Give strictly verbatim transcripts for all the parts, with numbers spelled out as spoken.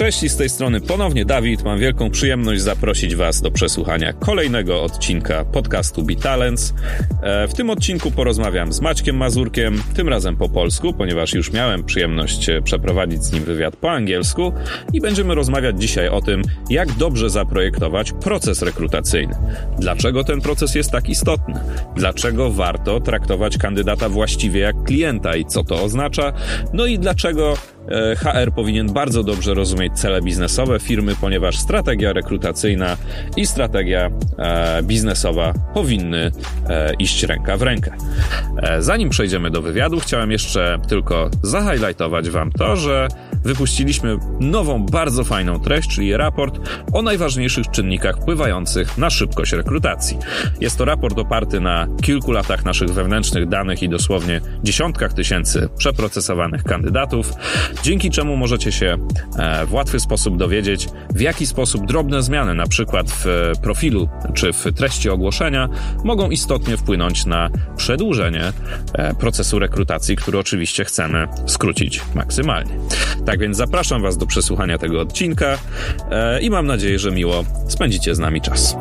Cześć, i z tej strony ponownie Dawid. Mam wielką przyjemność zaprosić Was do przesłuchania kolejnego odcinka podcastu BeTalents. W tym odcinku porozmawiam z Maćkiem Mazurkiem, tym razem po polsku, ponieważ już miałem przyjemność przeprowadzić z nim wywiad po angielsku i będziemy rozmawiać dzisiaj o tym, jak dobrze zaprojektować proces rekrutacyjny. Dlaczego ten proces jest tak istotny? Dlaczego warto traktować kandydata właściwie jak klienta i co to oznacza? No i dlaczego H R powinien bardzo dobrze rozumieć cele biznesowe firmy, ponieważ strategia rekrutacyjna i strategia e, biznesowa powinny e, iść ręka w rękę. E, zanim przejdziemy do wywiadu, chciałem jeszcze tylko zahighlightować Wam to, że wypuściliśmy nową, bardzo fajną treść, czyli raport o najważniejszych czynnikach wpływających na szybkość rekrutacji. Jest to raport oparty na kilku latach naszych wewnętrznych danych i dosłownie dziesiątkach tysięcy przeprocesowanych kandydatów, dzięki czemu możecie się w łatwy sposób dowiedzieć, w jaki sposób drobne zmiany, na przykład w profilu czy w treści ogłoszenia, mogą istotnie wpłynąć na przedłużenie procesu rekrutacji, który oczywiście chcemy skrócić maksymalnie. Tak więc zapraszam Was do przesłuchania tego odcinka i mam nadzieję, że miło spędzicie z nami czas.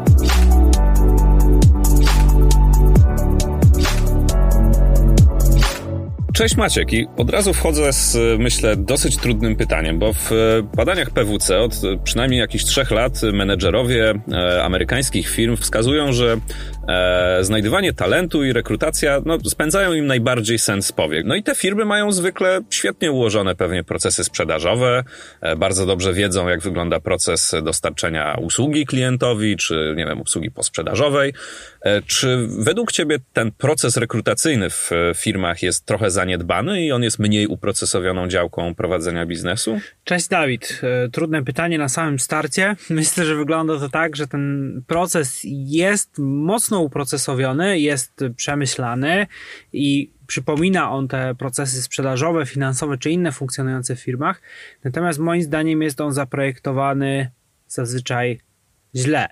Cześć Maciek, i od razu wchodzę z, myślę, dosyć trudnym pytaniem, bo w badaniach P W C od przynajmniej jakichś trzech lat menedżerowie e, amerykańskich firm wskazują, że e, znajdywanie talentu i rekrutacja no, spędzają im najbardziej sens powiek. No i te firmy mają zwykle świetnie ułożone pewnie procesy sprzedażowe, e, bardzo dobrze wiedzą, jak wygląda proces dostarczenia usługi klientowi, czy nie wiem, usługi posprzedażowej. E, czy według Ciebie ten proces rekrutacyjny w firmach jest trochę za zaniedbany i on jest mniej uprocesowioną działką prowadzenia biznesu? Cześć Dawid. Trudne pytanie na samym starcie. Myślę, że wygląda to tak, że ten proces jest mocno uprocesowiony, jest przemyślany i przypomina on te procesy sprzedażowe, finansowe czy inne funkcjonujące w firmach. Natomiast moim zdaniem jest on zaprojektowany zazwyczaj źle.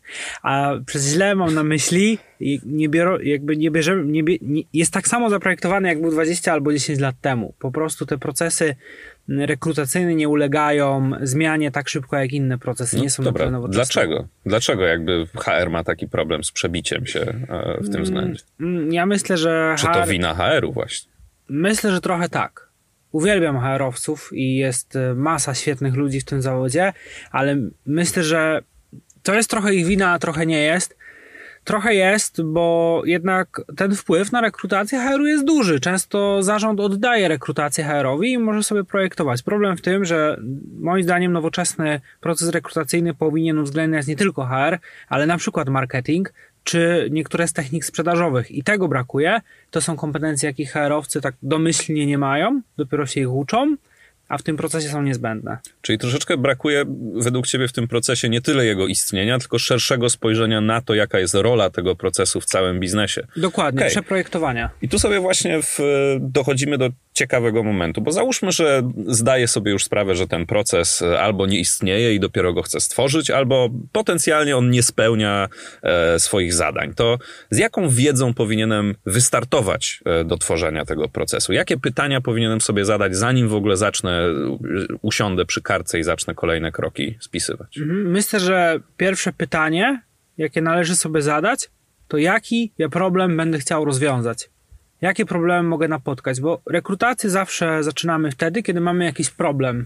A przez źle mam na myśli, nie biorą, jakby nie bierzemy, nie bie, nie, jest tak samo zaprojektowany, jak był dwadzieścia albo dziesięć lat temu. Po prostu te procesy rekrutacyjne nie ulegają zmianie tak szybko, jak inne procesy. No, nie są dobra. nowoczesne. Dlaczego? Dlaczego jakby H R ma taki problem z przebiciem się w tym względzie? Ja myślę, że Czy to wina H R-u właśnie? Myślę, że trochę tak. Uwielbiam H R-owców i jest masa świetnych ludzi w tym zawodzie, ale myślę, że to jest trochę ich wina, a trochę nie jest. Trochę jest, bo jednak ten wpływ na rekrutację H R-u jest duży. Często zarząd oddaje rekrutację H R-owi i może sobie projektować. Problem w tym, że moim zdaniem nowoczesny proces rekrutacyjny powinien uwzględniać nie tylko H R, ale na przykład marketing, czy niektóre z technik sprzedażowych. I tego brakuje. To są kompetencje, jakich H R-owcy tak domyślnie nie mają, dopiero się ich uczą, a w tym procesie są niezbędne. Czyli troszeczkę brakuje według Ciebie w tym procesie nie tyle jego istnienia, tylko szerszego spojrzenia na to, jaka jest rola tego procesu w całym biznesie. Dokładnie, okay. Przeprojektowania. I tu sobie właśnie w, dochodzimy do ciekawego momentu, bo załóżmy, że zdaję sobie już sprawę, że ten proces albo nie istnieje i dopiero go chcę stworzyć, albo potencjalnie on nie spełnia e, swoich zadań. To z jaką wiedzą powinienem wystartować e, do tworzenia tego procesu? Jakie pytania powinienem sobie zadać, zanim w ogóle zacznę, usiądę przy kartce i zacznę kolejne kroki spisywać? Myślę, że pierwsze pytanie, jakie należy sobie zadać, to jaki ja problem będę chciał rozwiązać. Jakie problemy mogę napotkać? Bo rekrutację zawsze zaczynamy wtedy, kiedy mamy jakiś problem,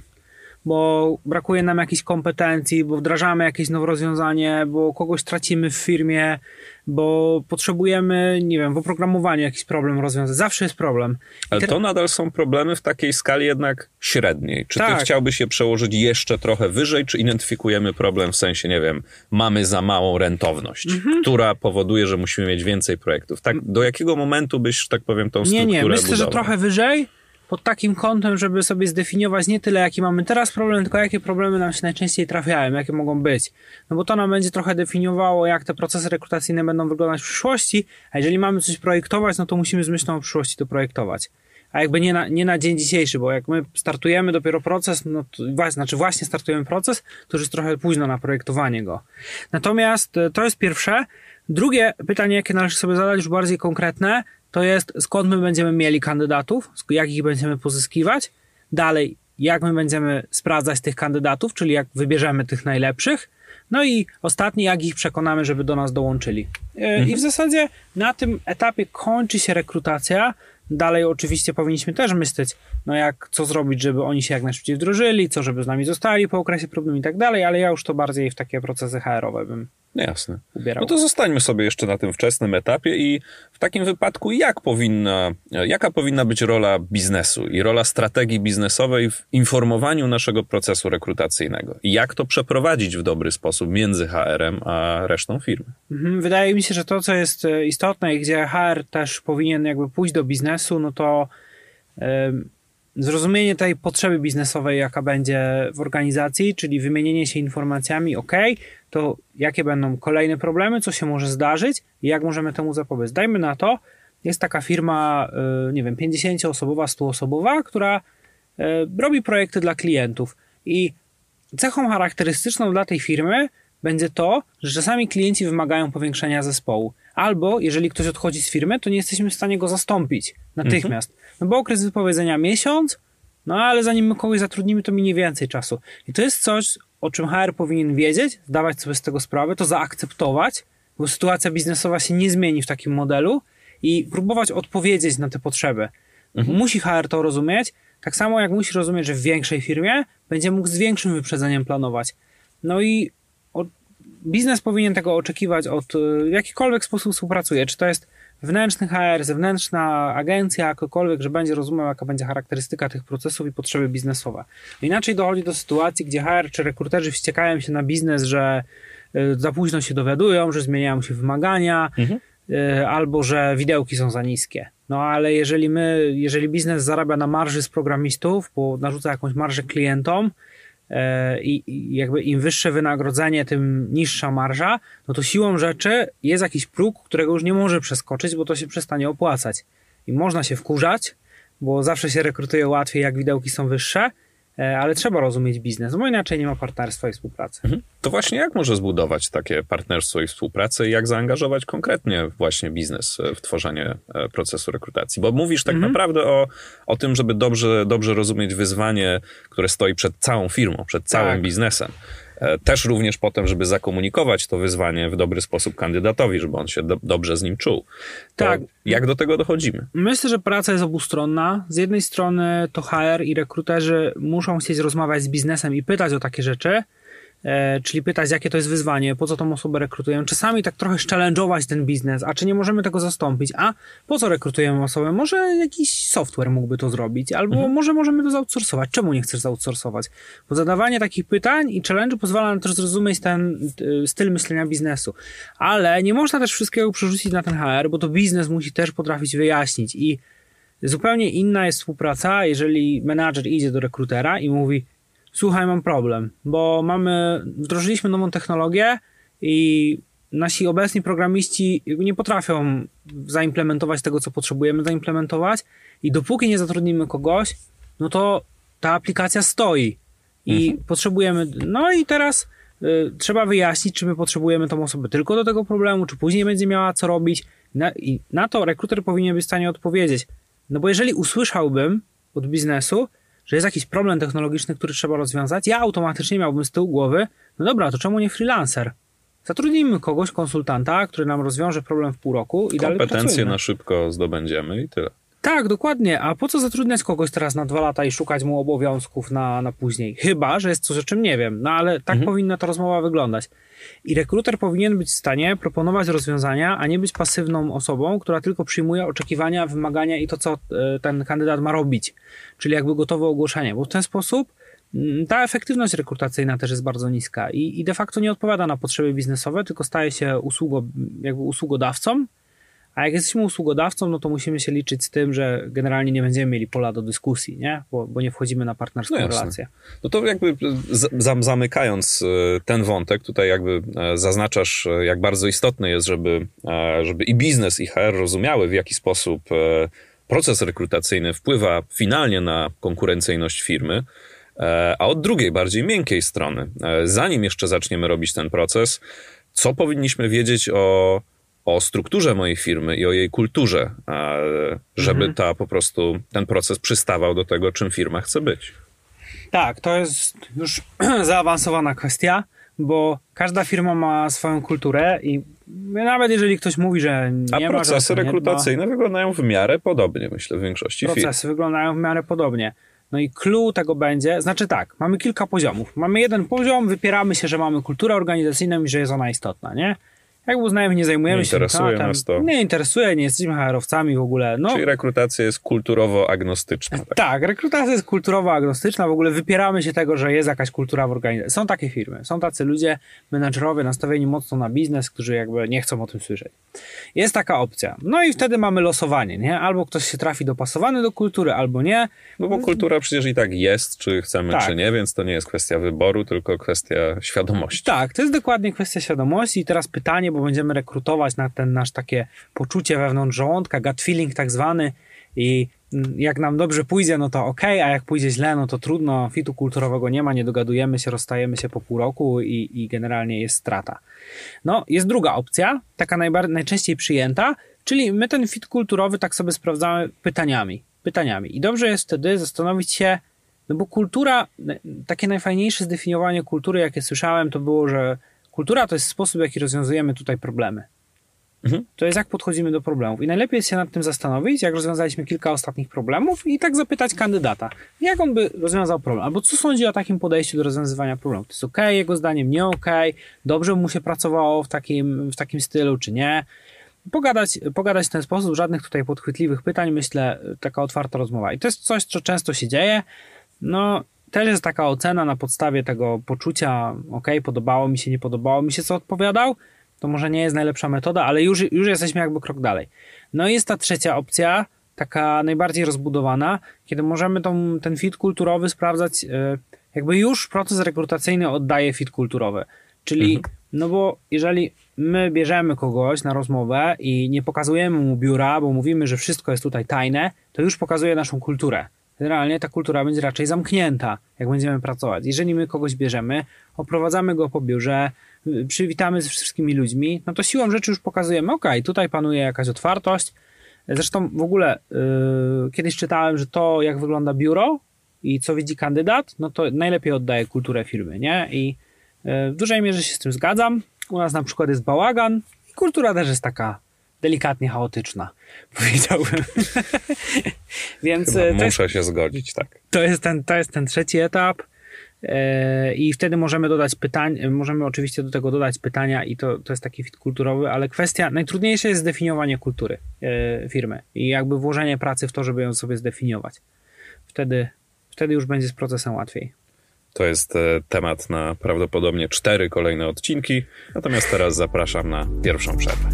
bo brakuje nam jakichś kompetencji, bo wdrażamy jakieś nowe rozwiązanie, bo kogoś tracimy w firmie, bo potrzebujemy, nie wiem, w oprogramowaniu jakiś problem rozwiązać. Zawsze jest problem. Ale te... to nadal są problemy w takiej skali jednak średniej. Czy tak. Ty chciałbyś je przełożyć jeszcze trochę wyżej, czy identyfikujemy problem w sensie, nie wiem, mamy za małą rentowność, mhm. która powoduje, że musimy mieć więcej projektów. Tak, do jakiego momentu byś, tak powiem, tą strukturę Nie, nie, myślę, budował? że trochę wyżej, pod takim kątem, żeby sobie zdefiniować nie tyle, jaki mamy teraz problem, tylko jakie problemy nam się najczęściej trafiają, jakie mogą być. No bo to nam będzie trochę definiowało, jak te procesy rekrutacyjne będą wyglądać w przyszłości, a jeżeli mamy coś projektować, no to musimy z myślą o przyszłości to projektować. A jakby nie na, nie na dzień dzisiejszy, bo jak my startujemy dopiero proces, no to, znaczy właśnie startujemy proces, to już jest trochę późno na projektowanie go. Natomiast to jest pierwsze. Drugie pytanie, jakie należy sobie zadać, już bardziej konkretne, to jest skąd my będziemy mieli kandydatów, jak ich będziemy pozyskiwać. Dalej, jak my będziemy sprawdzać tych kandydatów, czyli jak wybierzemy tych najlepszych. No i ostatni, jak ich przekonamy, żeby do nas dołączyli. Mhm. I w zasadzie na tym etapie kończy się rekrutacja. Dalej oczywiście powinniśmy też myśleć, no jak, co zrobić, żeby oni się jak najszybciej wdrożyli, co, żeby z nami zostali po okresie próbnym i tak dalej, ale ja już to bardziej w takie procesy H R-owe bym Jasne. ubierał. No to zostańmy sobie jeszcze na tym wczesnym etapie i w takim wypadku jak powinna, jaka powinna być rola biznesu i rola strategii biznesowej w informowaniu naszego procesu rekrutacyjnego i jak to przeprowadzić w dobry sposób między H R-em a resztą firmy? Mhm. Wydaje mi się, że to, co jest istotne i gdzie H R też powinien jakby pójść do biznesu, no to yy, zrozumienie tej potrzeby biznesowej, jaka będzie w organizacji, czyli wymienienie się informacjami, ok, to jakie będą kolejne problemy, co się może zdarzyć i jak możemy temu zapobiec. Dajmy na to, jest taka firma, nie wiem, pięćdziesięcioosobowa, stuosobowa, która robi projekty dla klientów i cechą charakterystyczną dla tej firmy będzie to, że czasami klienci wymagają powiększenia zespołu. Albo jeżeli ktoś odchodzi z firmy, to nie jesteśmy w stanie go zastąpić natychmiast. Mhm. No bo okres wypowiedzenia miesiąc, no ale zanim my kogoś zatrudnimy, to minie więcej czasu. I to jest coś, o czym H R powinien wiedzieć, zdawać sobie z tego sprawę, to zaakceptować, bo sytuacja biznesowa się nie zmieni w takim modelu i próbować odpowiedzieć na te potrzeby. Mhm. Musi H R to rozumieć, tak samo jak musi rozumieć, że w większej firmie będzie mógł z większym wyprzedzeniem planować. No i od, biznes powinien tego oczekiwać od w jakikolwiek sposób współpracuje. Czy to jest wewnętrzny H R, zewnętrzna agencja, jakokolwiek, że będzie rozumiał, jaka będzie charakterystyka tych procesów i potrzeby biznesowe. Inaczej dochodzi do sytuacji, gdzie H R czy rekruterzy wściekają się na biznes, że za późno się dowiadują, że zmieniają się wymagania, mhm. albo że widełki są za niskie. No ale jeżeli my, jeżeli biznes zarabia na marży z programistów, bo narzuca jakąś marżę klientom, I, i jakby im wyższe wynagrodzenie, tym niższa marża, no to siłą rzeczy jest jakiś próg, którego już nie może przeskoczyć, bo to się przestanie opłacać. I można się wkurzać, bo zawsze się rekrutuje łatwiej, jak widełki są wyższe, ale trzeba rozumieć biznes, bo inaczej nie ma partnerstwa i współpracy. Mhm. To właśnie jak może zbudować takie partnerstwo i współpracę i jak zaangażować konkretnie właśnie biznes w tworzenie procesu rekrutacji? Bo mówisz tak mhm. naprawdę o, o tym, żeby dobrze, dobrze rozumieć wyzwanie, które stoi przed całą firmą, przed całym tak. biznesem. Też również potem, żeby zakomunikować to wyzwanie w dobry sposób kandydatowi, żeby on się do, dobrze z nim czuł. To tak. Jak do tego dochodzimy? Myślę, że praca jest obustronna. Z jednej strony to H R i rekruterzy muszą chcieć rozmawiać z biznesem i pytać o takie rzeczy, e, czyli pytać, jakie to jest wyzwanie, po co tą osobę rekrutujemy. Czasami tak trochę challenge'ować ten biznes, a czy nie możemy tego zastąpić, a po co rekrutujemy osobę? Może jakiś software mógłby to zrobić, albo mhm. może możemy to zoutsourcować. Czemu nie chcesz zoutsourcować? Bo zadawanie takich pytań i challenge'u pozwala nam też zrozumieć ten y, styl myślenia biznesu. Ale nie można też wszystkiego przerzucić na ten H R, bo to biznes musi też potrafić wyjaśnić i zupełnie inna jest współpraca, jeżeli menadżer idzie do rekrutera i mówi: słuchaj, mam problem, bo mamy, wdrożyliśmy nową technologię i nasi obecni programiści nie potrafią zaimplementować tego, co potrzebujemy zaimplementować i dopóki nie zatrudnimy kogoś, no to ta aplikacja stoi i mhm. potrzebujemy, no i teraz y, trzeba wyjaśnić, czy my potrzebujemy tą osobę tylko do tego problemu, czy później będzie miała co robić. Na, i na to rekruter powinien być w stanie odpowiedzieć. No bo jeżeli usłyszałbym od biznesu, że jest jakiś problem technologiczny, który trzeba rozwiązać, ja automatycznie miałbym z tyłu głowy, no dobra, to czemu nie freelancer? Zatrudnijmy kogoś, konsultanta, który nam rozwiąże problem w pół roku i dalej pracujemy. Kompetencje na szybko zdobędziemy i tyle. Tak, dokładnie. A po co zatrudniać kogoś teraz na dwa lata i szukać mu obowiązków na, na później? Chyba, że jest coś, o czym nie wiem. No ale tak mhm. powinna ta rozmowa wyglądać. I rekruter powinien być w stanie proponować rozwiązania, a nie być pasywną osobą, która tylko przyjmuje oczekiwania, wymagania i to, co ten kandydat ma robić. Czyli jakby gotowe ogłoszenie. Bo w ten sposób ta efektywność rekrutacyjna też jest bardzo niska i, i de facto nie odpowiada na potrzeby biznesowe, tylko staje się usługo, jakby usługodawcą. A jak jesteśmy usługodawcą, no to musimy się liczyć z tym, że generalnie nie będziemy mieli pola do dyskusji, nie? Bo, bo nie wchodzimy na partnerską no relację. No to jakby z, zamykając ten wątek, tutaj jakby zaznaczasz, jak bardzo istotne jest, żeby, żeby i biznes, i H R rozumiały, w jaki sposób proces rekrutacyjny wpływa finalnie na konkurencyjność firmy, a od drugiej, bardziej miękkiej strony, zanim jeszcze zaczniemy robić ten proces, co powinniśmy wiedzieć o o strukturze mojej firmy i o jej kulturze, żeby mhm. ta po prostu ten proces przystawał do tego, czym firma chce być. Tak, to jest już zaawansowana kwestia, bo każda firma ma swoją kulturę i nawet jeżeli ktoś mówi, że nie A ma... procesy że rekrutacyjne wyglądają w miarę podobnie, myślę, w większości firm. Procesy wyglądają w miarę podobnie. No i clue tego będzie, znaczy tak, mamy kilka poziomów. Mamy jeden poziom, wypieramy się, że mamy kulturę organizacyjną i że jest ona istotna, nie? Jak uznajemy, nie zajmujemy nie się interesuje tematem, nas to. Nie interesuje, nie jesteśmy H R-owcami w ogóle. No, czyli rekrutacja jest kulturowo-agnostyczna. Tak? tak, rekrutacja jest kulturowo-agnostyczna, w ogóle wypieramy się tego, że jest jakaś kultura w organizacji. Są takie firmy, są tacy ludzie, menadżerowie nastawieni mocno na biznes, którzy jakby nie chcą o tym słyszeć. Jest taka opcja. No i wtedy mamy losowanie, nie? Albo ktoś się trafi dopasowany do kultury, albo nie. No bo kultura przecież i tak jest, czy chcemy, tak. czy nie, więc to nie jest kwestia wyboru, tylko kwestia świadomości. Tak, to jest dokładnie kwestia świadomości i teraz pytanie, bo będziemy rekrutować na ten nasz takie poczucie wewnątrz żołądka, gut feeling tak zwany i jak nam dobrze pójdzie, no to okej, okay, a jak pójdzie źle, no to trudno, fitu kulturowego nie ma, nie dogadujemy się, rozstajemy się po pół roku i, i generalnie jest strata. No, jest druga opcja, taka najbar- najczęściej przyjęta, czyli my ten fit kulturowy tak sobie sprawdzamy pytaniami, pytaniami i dobrze jest wtedy zastanowić się, no bo kultura, takie najfajniejsze zdefiniowanie kultury, jakie słyszałem, to było, że kultura to jest sposób, w jaki rozwiązujemy tutaj problemy. Mhm. To jest jak podchodzimy do problemów. I najlepiej jest się nad tym zastanowić, jak rozwiązaliśmy kilka ostatnich problemów i tak zapytać kandydata, jak on by rozwiązał problem, albo co sądzi o takim podejściu do rozwiązywania problemów. To jest okej, okay, jego zdaniem nie okej, okay, dobrze mu się pracowało w takim, w takim stylu, czy nie. Pogadać, pogadać w ten sposób, żadnych tutaj podchwytliwych pytań, myślę, taka otwarta rozmowa. I to jest coś, co często się dzieje. No, też jest taka ocena na podstawie tego poczucia, ok, podobało mi się, nie podobało mi się, co odpowiadał, to może nie jest najlepsza metoda, ale już, już jesteśmy jakby krok dalej. No i jest ta trzecia opcja, taka najbardziej rozbudowana, kiedy możemy tą, ten fit kulturowy sprawdzać, jakby już proces rekrutacyjny oddaje fit kulturowy. Czyli, mhm. no bo jeżeli my bierzemy kogoś na rozmowę i nie pokazujemy mu biura, bo mówimy, że wszystko jest tutaj tajne, to już pokazuje naszą kulturę. Generalnie ta kultura będzie raczej zamknięta, jak będziemy pracować. Jeżeli my kogoś bierzemy, oprowadzamy go po biurze, przywitamy ze wszystkimi ludźmi, no to siłą rzeczy już pokazujemy, ok, tutaj panuje jakaś otwartość. Zresztą w ogóle yy, kiedyś czytałem, że to, jak wygląda biuro i co widzi kandydat, no to najlepiej oddaje kulturę firmy, nie? I yy, w dużej mierze się z tym zgadzam. U nas na przykład jest bałagan i kultura też jest taka delikatnie chaotyczna, powiedziałbym. Więc Chyba to muszę jest, się zgodzić, tak. To jest ten, to jest ten trzeci etap yy, i wtedy możemy dodać pytań, możemy oczywiście do tego dodać pytania i to, to jest taki fit kulturowy, ale kwestia, najtrudniejsze jest zdefiniowanie kultury yy, firmy i jakby włożenie pracy w to, żeby ją sobie zdefiniować. Wtedy, wtedy już będzie z procesem łatwiej. To jest temat na prawdopodobnie cztery kolejne odcinki, natomiast teraz zapraszam na pierwszą przerwę.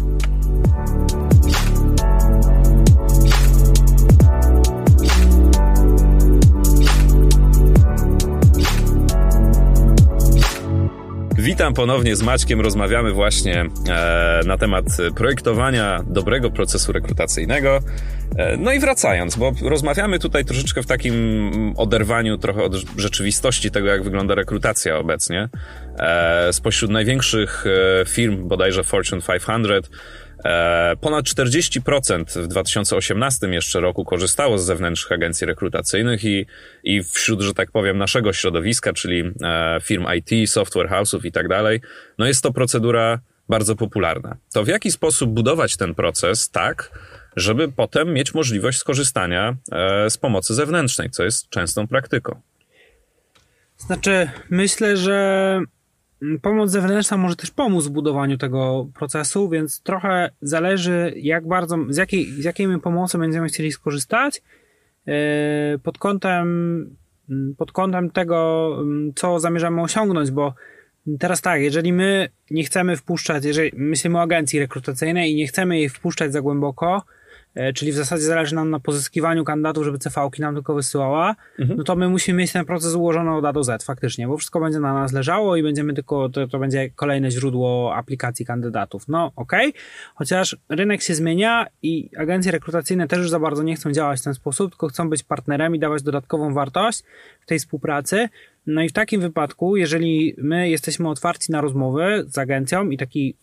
Witam ponownie z Maćkiem. Rozmawiamy właśnie e, na temat projektowania dobrego procesu rekrutacyjnego. E, no i wracając, bo rozmawiamy tutaj troszeczkę w takim oderwaniu trochę od rzeczywistości tego, jak wygląda rekrutacja obecnie. E, spośród największych e, firm, bodajże Fortune pięćset, E, ponad czterdzieści procent w dwa tysiące osiemnastym jeszcze roku korzystało z zewnętrznych agencji rekrutacyjnych i, i wśród, że tak powiem, naszego środowiska, czyli e, firm I T, software house'ów i tak dalej, no jest to procedura bardzo popularna. To w jaki sposób budować ten proces tak, żeby potem mieć możliwość skorzystania e, z pomocy zewnętrznej, co jest częstą praktyką? Znaczy, myślę, że pomoc zewnętrzna może też pomóc w budowaniu tego procesu, więc trochę zależy, jak bardzo, z jakiej, z jakiej my pomocy będziemy chcieli skorzystać pod kątem, pod kątem tego, co zamierzamy osiągnąć, bo teraz tak, jeżeli my nie chcemy wpuszczać, jeżeli myślimy o agencji rekrutacyjnej i nie chcemy jej wpuszczać za głęboko, czyli w zasadzie zależy nam na pozyskiwaniu kandydatów, żeby C V-ki nam tylko wysyłała, mhm. no to my musimy mieć ten proces ułożony od A do Z faktycznie, bo wszystko będzie na nas leżało i będziemy tylko, to, to będzie kolejne źródło aplikacji kandydatów. No okej, okay. Chociaż rynek się zmienia i agencje rekrutacyjne też już za bardzo nie chcą działać w ten sposób, tylko chcą być partnerem i dawać dodatkową wartość w tej współpracy. No i w takim wypadku, jeżeli my jesteśmy otwarci na rozmowy z agencją i taki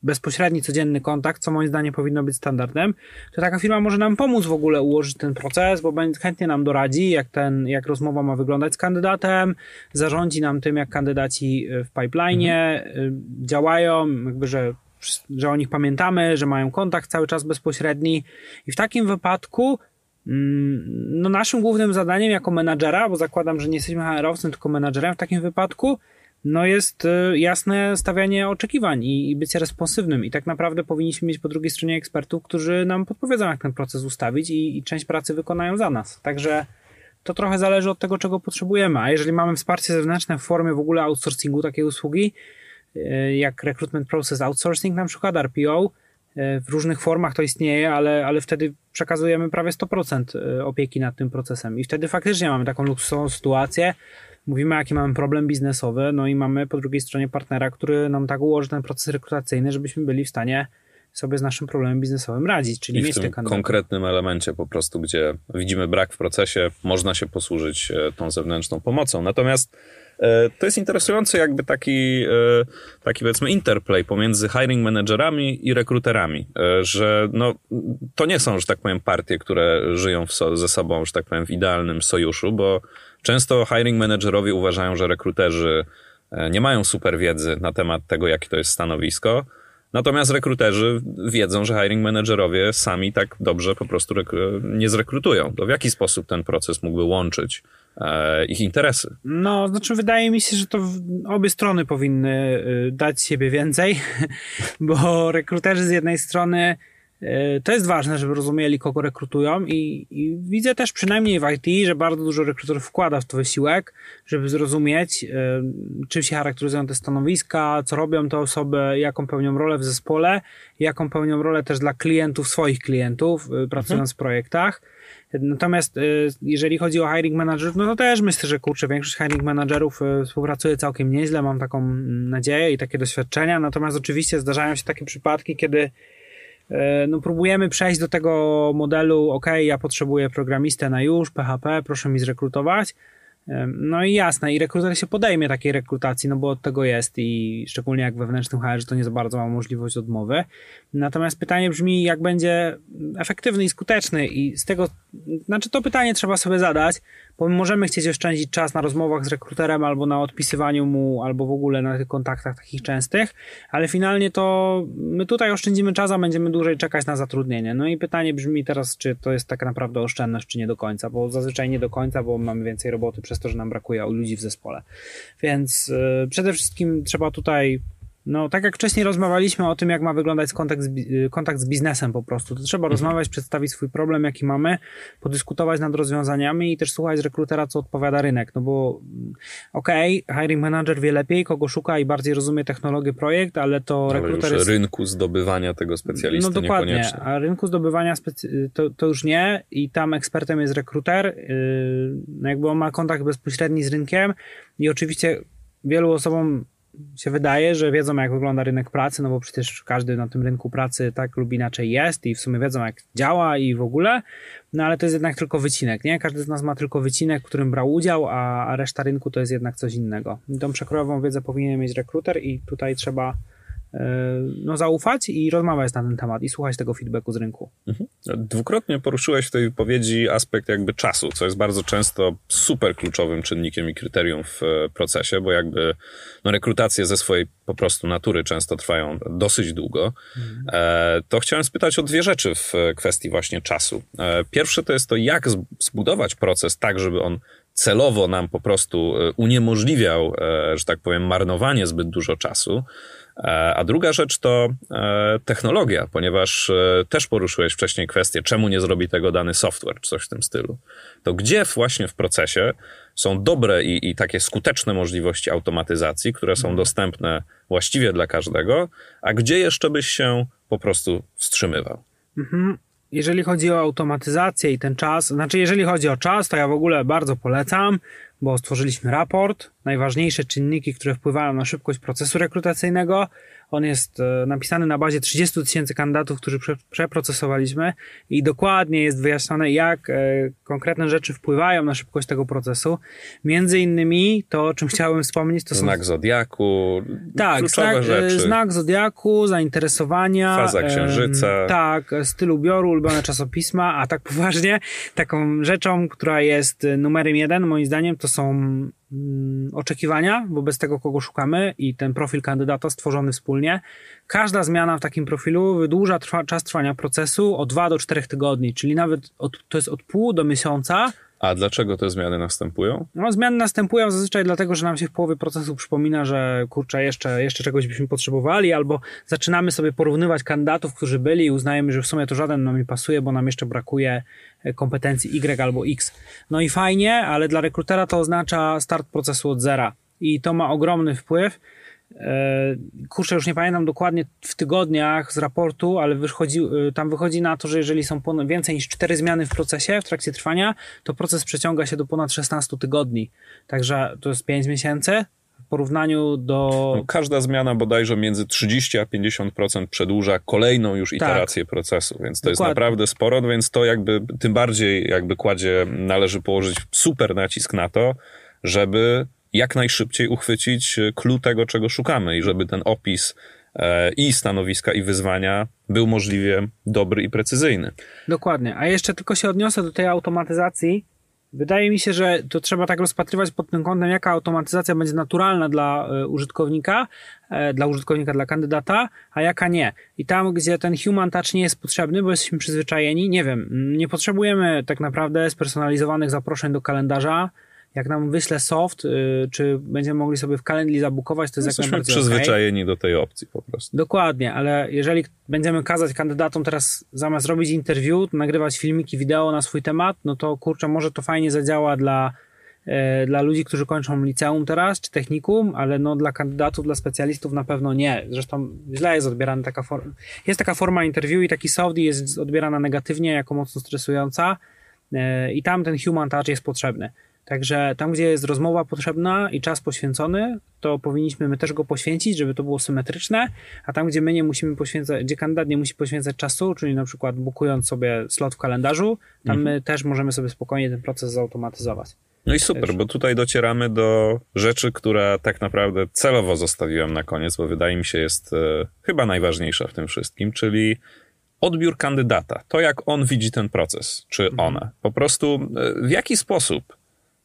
bezpośredni, codzienny kontakt, co moim zdaniem powinno być standardem, to taka firma może nam pomóc w ogóle ułożyć ten proces, bo chętnie nam doradzi, jak, ten, jak rozmowa ma wyglądać z kandydatem, zarządzi nam tym, jak kandydaci w pipeline'ie mhm. działają, jakby, że, że o nich pamiętamy, że mają kontakt cały czas bezpośredni i w takim wypadku no naszym głównym zadaniem jako menadżera, bo zakładam, że nie jesteśmy H R-owcem, tylko menadżerem w takim wypadku, no jest jasne stawianie oczekiwań i, i bycie responsywnym i tak naprawdę powinniśmy mieć po drugiej stronie ekspertów, którzy nam podpowiedzą, jak ten proces ustawić i, i część pracy wykonają za nas. Także to trochę zależy od tego, czego potrzebujemy, a jeżeli mamy wsparcie zewnętrzne w formie w ogóle outsourcingu takiej usługi, jak Recruitment Process Outsourcing na przykład, R P O, w różnych formach to istnieje, ale, ale wtedy przekazujemy prawie sto procent opieki nad tym procesem i wtedy faktycznie mamy taką luksusową sytuację, mówimy, jaki mamy problem biznesowy, no i mamy po drugiej stronie partnera, który nam tak ułoży ten proces rekrutacyjny, żebyśmy byli w stanie sobie z naszym problemem biznesowym radzić, czyli I mieć w tym konkretnym elemencie po prostu, gdzie widzimy brak w procesie, można się posłużyć tą zewnętrzną pomocą. Natomiast to jest interesujący jakby taki, taki powiedzmy interplay pomiędzy hiring managerami i rekruterami, że no, to nie są, że tak powiem, partie, które żyją w so, ze sobą, że tak powiem, w idealnym sojuszu, bo często hiring managerowie uważają, że rekruterzy nie mają super wiedzy na temat tego, jakie to jest stanowisko, natomiast rekruterzy wiedzą, że hiring managerowie sami tak dobrze po prostu nie zrekrutują. To w jaki sposób ten proces mógłby łączyć e, ich interesy? No, znaczy wydaje mi się, że to obie strony powinny dać siebie więcej, bo rekruterzy z jednej strony to jest ważne, żeby rozumieli, kogo rekrutują i, i widzę też przynajmniej w I T, że bardzo dużo rekruterów wkłada w to wysiłek, żeby zrozumieć, y, czym się charakteryzują te stanowiska, co robią te osoby, jaką pełnią rolę w zespole, jaką pełnią rolę też dla klientów, swoich klientów, y, pracując mhm. w projektach. Natomiast y, jeżeli chodzi o hiring managerów, no to też myślę, że kurczę, większość hiring managerów y, współpracuje całkiem nieźle, mam taką nadzieję i takie doświadczenia, natomiast oczywiście zdarzają się takie przypadki, kiedy no próbujemy przejść do tego modelu, ok, ja potrzebuję programistę na już, P H P, proszę mi zrekrutować. No i jasne, i rekruter się podejmie takiej rekrutacji, no bo od tego jest i szczególnie jak we wewnętrznym H R, to nie za bardzo ma możliwość odmowy. Natomiast pytanie brzmi, jak będzie efektywny i skuteczny i z tego, znaczy to pytanie trzeba sobie zadać, bo my możemy chcieć oszczędzić czas na rozmowach z rekruterem albo na odpisywaniu mu, albo w ogóle na tych kontaktach takich częstych, ale finalnie to my tutaj oszczędzimy czas, a będziemy dłużej czekać na zatrudnienie. No i pytanie brzmi teraz, czy to jest tak naprawdę oszczędność, czy nie do końca, bo zazwyczaj nie do końca, bo mamy więcej roboty przez to, że nam brakuje ludzi w zespole. Więc yy, przede wszystkim trzeba tutaj, no tak jak wcześniej rozmawialiśmy o tym, jak ma wyglądać kontakt z, kontakt z biznesem po prostu, to trzeba mhm. rozmawiać, przedstawić swój problem, jaki mamy, podyskutować nad rozwiązaniami i też słuchać rekrutera, co odpowiada rynek, no bo okej, okay, hiring manager wie lepiej, kogo szuka i bardziej rozumie technologię projekt, ale to ale rekruter już jest... rynku zdobywania tego specjalisty no dokładnie, niekoniecznie. A rynku zdobywania specy... to, to już nie i tam ekspertem jest rekruter, yy, jakby on ma kontakt bezpośredni z rynkiem i oczywiście wielu osobom się wydaje, że wiedzą, jak wygląda rynek pracy, no bo przecież każdy na tym rynku pracy tak lub inaczej jest i w sumie wiedzą, jak działa i w ogóle, no ale to jest jednak tylko wycinek, nie? Każdy z nas ma tylko wycinek, w którym brał udział, a, a reszta rynku to jest jednak coś innego. I tą przekrojową wiedzę powinien mieć rekruter i tutaj trzeba no, zaufać i rozmawiać na ten temat i słuchać tego feedbacku z rynku. Mhm. Dwukrotnie poruszyłeś w tej wypowiedzi aspekt jakby czasu, co jest bardzo często super kluczowym czynnikiem i kryterium w procesie, bo jakby no, rekrutacje ze swojej po prostu natury często trwają dosyć długo. Mhm. E, to chciałem spytać o dwie rzeczy w kwestii właśnie czasu. E, pierwsze to jest to, jak zbudować proces tak, żeby on celowo nam po prostu uniemożliwiał, że tak powiem, marnowanie zbyt dużo czasu. A druga rzecz to technologia, ponieważ też poruszyłeś wcześniej kwestię, czemu nie zrobi tego dany software, czy coś w tym stylu. To gdzie właśnie w procesie są dobre i, i takie skuteczne możliwości automatyzacji, które są dostępne właściwie dla każdego, a gdzie jeszcze byś się po prostu wstrzymywał? Mhm. Jeżeli chodzi o automatyzację i ten czas, znaczy jeżeli chodzi o czas, to ja w ogóle bardzo polecam bo stworzyliśmy raport, najważniejsze czynniki, które wpływają na szybkość procesu rekrutacyjnego. On jest napisany na bazie trzydziestu tysięcy kandydatów, którzy prze, przeprocesowaliśmy i dokładnie jest wyjaśnione, jak e, konkretne rzeczy wpływają na szybkość tego procesu. Między innymi to, o czym chciałem wspomnieć, to znak są... Zodiaku, tak, kluczowe znak, rzeczy. Znak Zodiaku, zainteresowania. Faza księżyca. E, tak, styl ubioru, ulubione czasopisma, a tak poważnie taką rzeczą, która jest numerem jeden, moim zdaniem, to są oczekiwania wobec tego, kogo szukamy i ten profil kandydata stworzony wspólnie. Każda zmiana w takim profilu wydłuża trwa, czas trwania procesu o dwa do czterech tygodni, czyli nawet od, to jest od pół do miesiąca. A dlaczego te zmiany następują? No, zmiany następują zazwyczaj dlatego, że nam się w połowie procesu przypomina, że kurczę, jeszcze, jeszcze czegoś byśmy potrzebowali, albo zaczynamy sobie porównywać kandydatów, którzy byli i uznajemy, że w sumie to żaden nam nie pasuje, bo nam jeszcze brakuje kompetencji Y albo X. No i fajnie, ale dla rekrutera to oznacza start procesu od zera i to ma ogromny wpływ. Kurczę, już nie pamiętam dokładnie w tygodniach z raportu, ale wychodzi, tam wychodzi na to, że jeżeli są ponad, więcej niż cztery zmiany w procesie, w trakcie trwania, to proces przeciąga się do ponad szesnastu tygodni. Także to jest pięć miesięcy w porównaniu do... No, każda zmiana bodajże między trzydzieści a pięćdziesiąt procent przedłuża kolejną już iterację tak. procesu, więc to Dokładnie. Jest naprawdę sporo, więc to jakby tym bardziej jakby kładzie, należy położyć super nacisk na to, żeby jak najszybciej uchwycić clue tego, czego szukamy i żeby ten opis e, i stanowiska, i wyzwania był możliwie dobry i precyzyjny. Dokładnie. A jeszcze tylko się odniosę do tej automatyzacji. Wydaje mi się, że to trzeba tak rozpatrywać pod tym kątem, jaka automatyzacja będzie naturalna dla e, użytkownika, e, dla użytkownika, dla kandydata, a jaka nie. I tam, gdzie ten human touch nie jest potrzebny, bo jesteśmy przyzwyczajeni, nie wiem, nie potrzebujemy tak naprawdę spersonalizowanych zaproszeń do kalendarza. Jak nam wyśle soft, y, czy będziemy mogli sobie w kalendli zabukować, to jest Jesteśmy jak najbardziej przyzwyczajeni okay. do tej opcji po prostu. Dokładnie, ale jeżeli będziemy kazać kandydatom teraz zamiast robić interview, nagrywać filmiki, wideo na swój temat, no to kurczę, może to fajnie zadziała dla, y, dla ludzi, którzy kończą liceum teraz, czy technikum, ale no dla kandydatów, dla specjalistów na pewno nie. Zresztą źle jest odbierana taka forma. Jest taka forma interview i taki soft jest odbierana negatywnie, jako mocno stresująca y, i tam ten human touch jest potrzebny. Także tam, gdzie jest rozmowa potrzebna i czas poświęcony, to powinniśmy my też go poświęcić, żeby to było symetryczne, a tam, gdzie my nie musimy poświęcać, gdzie kandydat nie musi poświęcać czasu, czyli na przykład bukując sobie slot w kalendarzu, tam mhm. my też możemy sobie spokojnie ten proces zautomatyzować. No i super, bo tutaj docieramy do rzeczy, która tak naprawdę celowo zostawiłem na koniec, bo wydaje mi się jest e, chyba najważniejsza w tym wszystkim, czyli odbiór kandydata. To, jak on widzi ten proces, czy mhm. ona. Po prostu e, w jaki sposób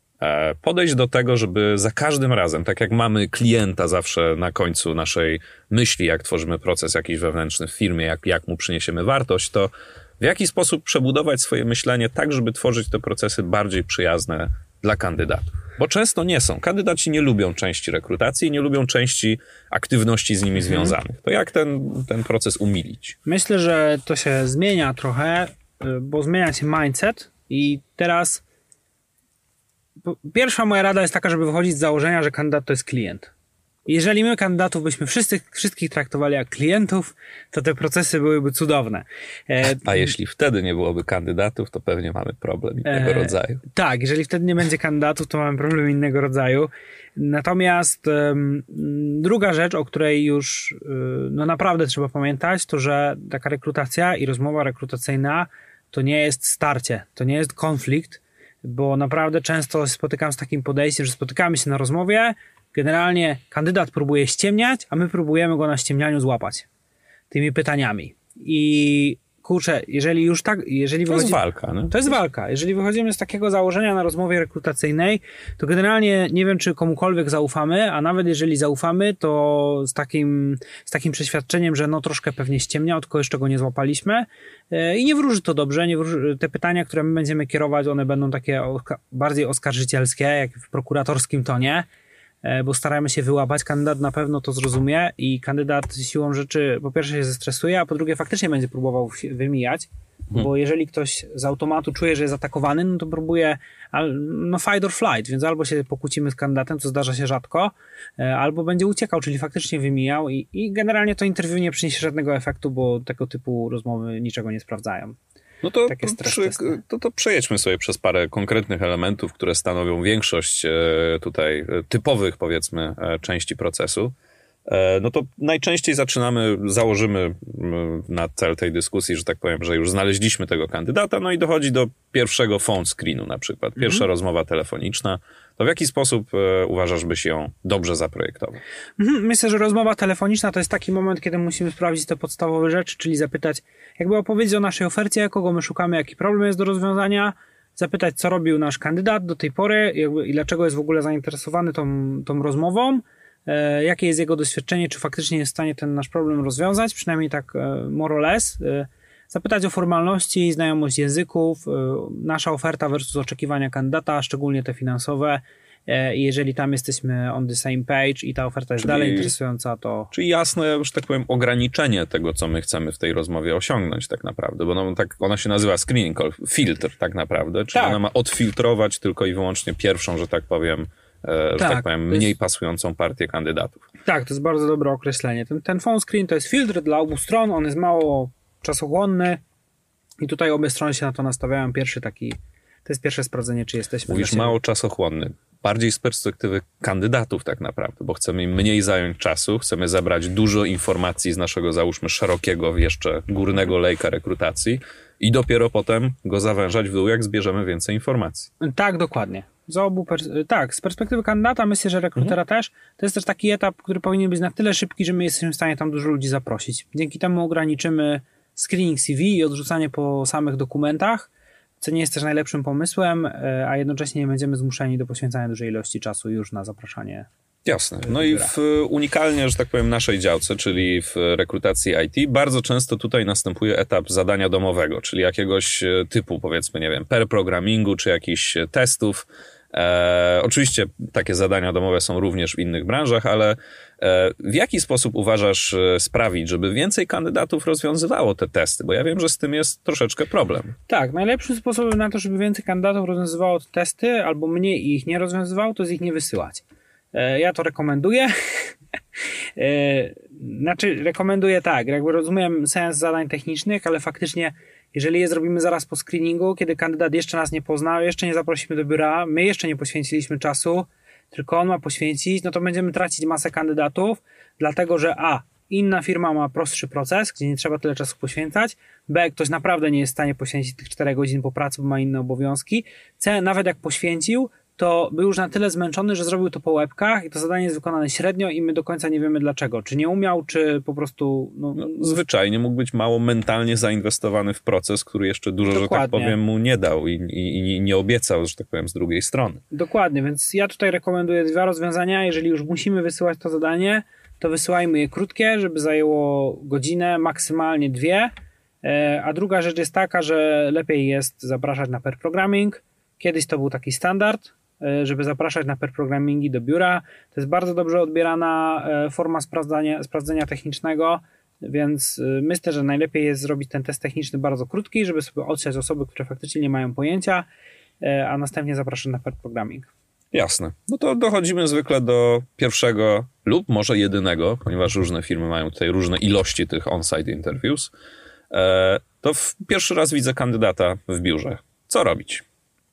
podejść do tego, żeby za każdym razem, tak jak mamy klienta zawsze na końcu naszej myśli, jak tworzymy proces jakiś wewnętrzny w firmie, jak, jak mu przyniesiemy wartość, to w jaki sposób przebudować swoje myślenie tak, żeby tworzyć te procesy bardziej przyjazne dla kandydatów. Bo często nie są. Kandydaci nie lubią części rekrutacji, nie lubią części aktywności z nimi mhm. związanych. To jak ten, ten proces umilić? Myślę, że to się zmienia trochę, bo zmienia się mindset i teraz pierwsza moja rada jest taka, żeby wychodzić z założenia, że kandydat to jest klient. Jeżeli my kandydatów byśmy wszyscy, wszystkich traktowali jak klientów, to te procesy byłyby cudowne. E, A jeśli wtedy nie byłoby kandydatów, to pewnie mamy problem innego e, rodzaju. Tak, jeżeli wtedy nie będzie kandydatów, to mamy problem innego rodzaju. Natomiast um, druga rzecz, o której już um, no naprawdę trzeba pamiętać, to że taka rekrutacja i rozmowa rekrutacyjna to nie jest starcie, to nie jest konflikt, bo naprawdę często spotykam z takim podejściem, że spotykamy się na rozmowie, generalnie kandydat próbuje ściemniać, a my próbujemy go na ściemnianiu złapać tymi pytaniami. I kurczę, jeżeli już tak... Jeżeli to wychodzi... jest walka. No? To jest walka. Jeżeli wychodzimy z takiego założenia na rozmowie rekrutacyjnej, to generalnie nie wiem, czy komukolwiek zaufamy, a nawet jeżeli zaufamy, to z takim, z takim przeświadczeniem, że no troszkę pewnie ściemniał, tylko jeszcze go nie złapaliśmy. I nie wróży to dobrze. Nie wróży... Te pytania, które my będziemy kierować, one będą takie bardziej oskarżycielskie, jak w prokuratorskim tonie, bo staramy się wyłapać, kandydat na pewno to zrozumie i kandydat siłą rzeczy po pierwsze się zestresuje, a po drugie faktycznie będzie próbował wymijać, hmm. bo jeżeli ktoś z automatu czuje, że jest atakowany, no to próbuje no fight or flight, więc albo się pokłócimy z kandydatem, co zdarza się rzadko, albo będzie uciekał, czyli faktycznie wymijał i, i generalnie to interview nie przyniesie żadnego efektu, bo tego typu rozmowy niczego nie sprawdzają. No to, takie stres przy, to, to przejedźmy sobie przez parę konkretnych elementów, które stanowią większość tutaj typowych, powiedzmy, części procesu. No to najczęściej zaczynamy, założymy na cel tej dyskusji, że tak powiem, że już znaleźliśmy tego kandydata, no i dochodzi do pierwszego phone screenu na przykład, pierwsza mhm. rozmowa telefoniczna. To w jaki sposób e, uważasz, byś ją dobrze zaprojektował? Myślę, że rozmowa telefoniczna to jest taki moment, kiedy musimy sprawdzić te podstawowe rzeczy, czyli zapytać, jakby opowiedzieć o naszej ofercie, kogo my szukamy, jaki problem jest do rozwiązania, zapytać, co robił nasz kandydat do tej pory jakby, i dlaczego jest w ogóle zainteresowany tą, tą rozmową, e, jakie jest jego doświadczenie, czy faktycznie jest w stanie ten nasz problem rozwiązać, przynajmniej tak e, more or less. E, zapytać o formalności, znajomość języków, e, nasza oferta versus oczekiwania kandydata, szczególnie te finansowe. E, jeżeli tam jesteśmy on the same page i ta oferta jest czyli, dalej interesująca, to... Czyli jasne, że tak powiem, ograniczenie tego, co my chcemy w tej rozmowie osiągnąć tak naprawdę, bo no, tak, ona się nazywa screening call, filtr tak naprawdę, czyli tak. Ona ma odfiltrować tylko i wyłącznie pierwszą, że tak powiem, e, że tak, tak powiem, mniej jest... pasującą partię kandydatów. Tak, to jest bardzo dobre określenie. Ten, ten phone screen to jest filtr dla obu stron, on jest mało czasochłonny i tutaj obie strony się na to nastawiają. Pierwszy taki, to jest pierwsze sprawdzenie, czy jesteśmy... Mówisz mało czasochłonny. Bardziej z perspektywy kandydatów tak naprawdę, bo chcemy im mniej zająć czasu, chcemy zebrać dużo informacji z naszego, załóżmy, szerokiego, jeszcze górnego lejka rekrutacji i dopiero potem go zawężać w dół, jak zbierzemy więcej informacji. Tak, dokładnie. Z obu pers- tak, z perspektywy kandydata, myślę, że rekrutera mhm. też, to jest też taki etap, który powinien być na tyle szybki, że my jesteśmy w stanie tam dużo ludzi zaprosić. Dzięki temu ograniczymy screening C V i odrzucanie po samych dokumentach, co nie jest też najlepszym pomysłem, a jednocześnie nie będziemy zmuszeni do poświęcania dużej ilości czasu już na zapraszanie. Jasne. No i w unikalnie, że tak powiem, naszej działce, czyli w rekrutacji I T, bardzo często tutaj następuje etap zadania domowego, czyli jakiegoś typu, powiedzmy, nie wiem, pair programmingu, czy jakichś testów. E, oczywiście takie zadania domowe są również w innych branżach, ale e, w jaki sposób uważasz e, sprawić, żeby więcej kandydatów rozwiązywało te testy? Bo ja wiem, że z tym jest troszeczkę problem. Tak, najlepszym sposobem na to, żeby więcej kandydatów rozwiązywało te testy, albo mniej ich nie rozwiązywało, to z ich nie wysyłać. E, ja to rekomenduję. e, znaczy, rekomenduję tak, jakby rozumiem sens zadań technicznych, ale faktycznie jeżeli je zrobimy zaraz po screeningu, kiedy kandydat jeszcze nas nie poznał, jeszcze nie zaprosimy do biura, my jeszcze nie poświęciliśmy czasu, tylko on ma poświęcić, no to będziemy tracić masę kandydatów, dlatego że a, inna firma ma prostszy proces, gdzie nie trzeba tyle czasu poświęcać, b, ktoś naprawdę nie jest w stanie poświęcić tych czterech godzin po pracy, bo ma inne obowiązki, c, nawet jak poświęcił, to był już na tyle zmęczony, że zrobił to po łebkach i to zadanie jest wykonane średnio i my do końca nie wiemy dlaczego. Czy nie umiał, czy po prostu... No, no, zwyczajnie mógł być mało mentalnie zainwestowany w proces, który jeszcze dużo, dokładnie. Że tak powiem, mu nie dał i, i, i nie obiecał, że tak powiem, z drugiej strony. Dokładnie, więc ja tutaj rekomenduję dwa rozwiązania. Jeżeli już musimy wysyłać to zadanie, to wysyłajmy je krótkie, żeby zajęło godzinę, maksymalnie dwie. A druga rzecz jest taka, że lepiej jest zapraszać na pair programming. Kiedyś to był taki standard, żeby zapraszać na pair programmingi do biura. To jest bardzo dobrze odbierana forma sprawdzania, sprawdzenia technicznego, więc myślę, że najlepiej jest zrobić ten test techniczny bardzo krótki, żeby sobie odsiać osoby, które faktycznie nie mają pojęcia, a następnie zapraszać na pair programming. Jasne. No to dochodzimy zwykle do pierwszego lub może jedynego, ponieważ różne firmy mają tutaj różne ilości tych on-site interviews. To w pierwszy raz widzę kandydata w biurze. Co robić?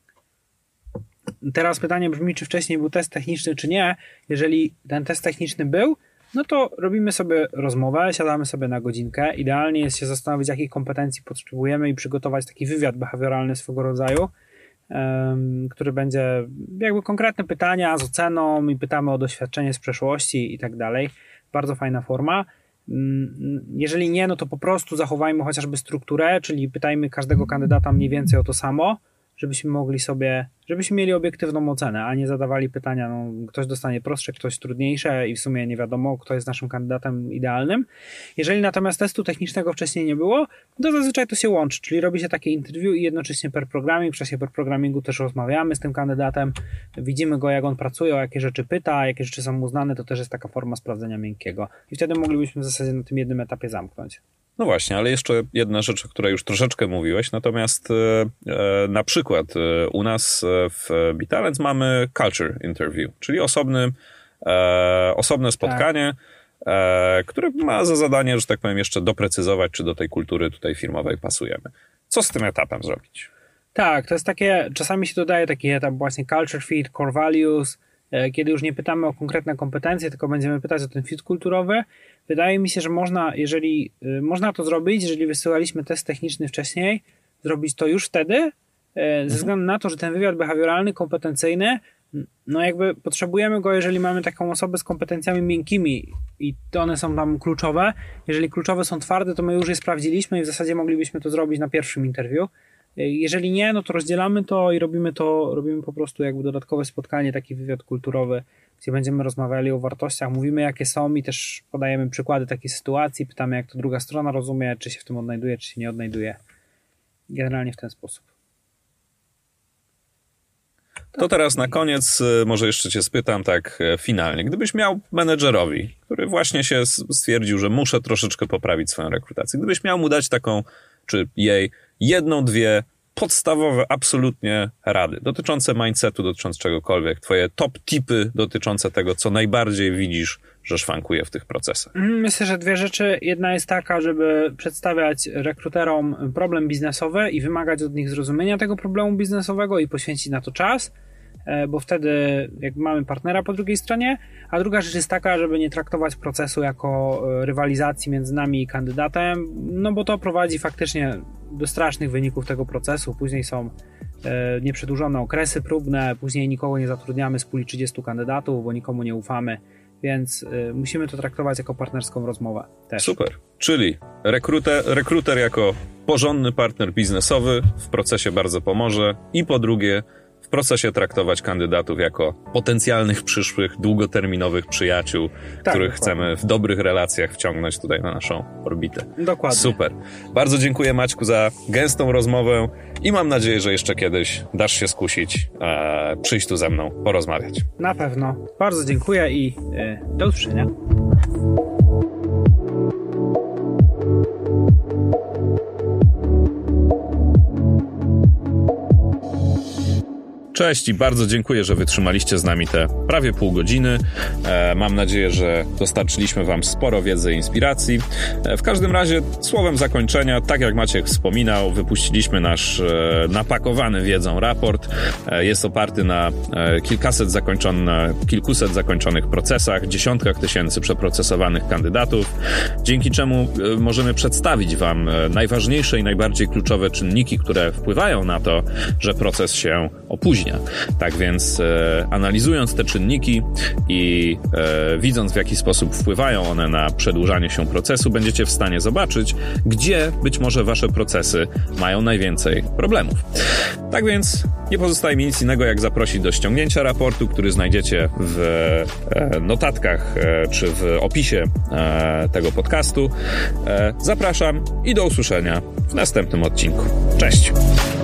Teraz pytanie brzmi, czy wcześniej był test techniczny, czy nie. Jeżeli ten test techniczny był, no to robimy sobie rozmowę, siadamy sobie na godzinkę. Idealnie jest się zastanowić, jakich kompetencji potrzebujemy i przygotować taki wywiad behawioralny swego rodzaju, um, który będzie jakby konkretne pytania z oceną i pytamy o doświadczenie z przeszłości i tak dalej. Bardzo fajna forma. Jeżeli nie, no to po prostu zachowajmy chociażby strukturę, czyli pytajmy każdego kandydata mniej więcej o to samo, żebyśmy mogli sobie, żebyśmy mieli obiektywną ocenę, a nie zadawali pytania, no ktoś dostanie prostsze, ktoś trudniejsze i w sumie nie wiadomo, kto jest naszym kandydatem idealnym. Jeżeli natomiast testu technicznego wcześniej nie było, to zazwyczaj to się łączy, czyli robi się takie interview i jednocześnie pair programming. W czasie pair programmingu też rozmawiamy z tym kandydatem, widzimy go, jak on pracuje, o jakie rzeczy pyta, jakie rzeczy są mu znane, to też jest taka forma sprawdzenia miękkiego. I wtedy moglibyśmy w zasadzie na tym jednym etapie zamknąć. No właśnie, ale jeszcze jedna rzecz, o której już troszeczkę mówiłeś, natomiast e, na przykład e, u nas w BitTalent mamy culture interview, czyli osobny, e, osobne spotkanie, tak. e, które ma za zadanie, że tak powiem, jeszcze doprecyzować, czy do tej kultury tutaj firmowej pasujemy. Co z tym etapem zrobić? Tak, to jest takie, czasami się dodaje taki etap właśnie culture fit, core values, kiedy już nie pytamy o konkretne kompetencje, tylko będziemy pytać o ten fit kulturowy. Wydaje mi się, że można, jeżeli można to zrobić, jeżeli wysyłaliśmy test techniczny wcześniej, zrobić to już wtedy, ze względu na to, że ten wywiad behawioralny, kompetencyjny, no jakby potrzebujemy go, jeżeli mamy taką osobę z kompetencjami miękkimi i to one są tam kluczowe. Jeżeli kluczowe są twarde, to my już je sprawdziliśmy i w zasadzie moglibyśmy to zrobić na pierwszym interwiu. Jeżeli nie, no to rozdzielamy to i robimy to, robimy po prostu jakby dodatkowe spotkanie, taki wywiad kulturowy, gdzie będziemy rozmawiali o wartościach, mówimy jakie są i też podajemy przykłady takiej sytuacji, pytamy jak to druga strona rozumie, czy się w tym odnajduje, czy się nie odnajduje. Generalnie w ten sposób. To teraz na koniec może jeszcze cię spytam tak finalnie. Gdybyś miał menedżerowi, który właśnie się stwierdził, że muszę troszeczkę poprawić swoją rekrutację, gdybyś miał mu dać taką, czy jej, jedną, dwie podstawowe absolutnie rady dotyczące mindsetu, dotyczące czegokolwiek, twoje top tipy dotyczące tego, co najbardziej widzisz, że szwankuje w tych procesach. Myślę, że dwie rzeczy. Jedna jest taka, żeby przedstawiać rekruterom problem biznesowy i wymagać od nich zrozumienia tego problemu biznesowego i poświęcić na to czas, bo wtedy jak mamy partnera po drugiej stronie, a druga rzecz jest taka, żeby nie traktować procesu jako rywalizacji między nami i kandydatem, no bo to prowadzi faktycznie do strasznych wyników tego procesu. Później są nieprzedłużone okresy próbne, później nikogo nie zatrudniamy z puli trzydziestu kandydatów, bo nikomu nie ufamy, więc musimy to traktować jako partnerską rozmowę też. Super, czyli rekruter, rekruter jako porządny partner biznesowy w procesie bardzo pomoże i po drugie w procesie traktować kandydatów jako potencjalnych przyszłych, długoterminowych przyjaciół, tak, których dokładnie. Chcemy w dobrych relacjach wciągnąć tutaj na naszą orbitę. Dokładnie. Super. Bardzo dziękuję Maćku za gęstą rozmowę i mam nadzieję, że jeszcze kiedyś dasz się skusić, e, przyjść tu ze mną, porozmawiać. Na pewno. Bardzo dziękuję i e, do usłyszenia. Cześć i bardzo dziękuję, że wytrzymaliście z nami te prawie pół godziny. E, mam nadzieję, że dostarczyliśmy wam sporo wiedzy i inspiracji. E, w każdym razie słowem zakończenia, tak jak Maciek wspominał, wypuściliśmy nasz e, napakowany wiedzą raport. E, jest oparty na e, kilkaset zakończone, kilkuset zakończonych procesach, dziesiątkach tysięcy przeprocesowanych kandydatów, dzięki czemu e, możemy przedstawić wam e, najważniejsze i najbardziej kluczowe czynniki, które wpływają na to, że proces się opóźnia. Tak więc e, analizując te czynniki i e, widząc w jaki sposób wpływają one na przedłużanie się procesu, będziecie w stanie zobaczyć, gdzie być może wasze procesy mają najwięcej problemów. Tak więc nie pozostaje mi nic innego, jak zaprosić do ściągnięcia raportu, który znajdziecie w e, notatkach e, czy w opisie e, tego podcastu. E, zapraszam i do usłyszenia w następnym odcinku. Cześć!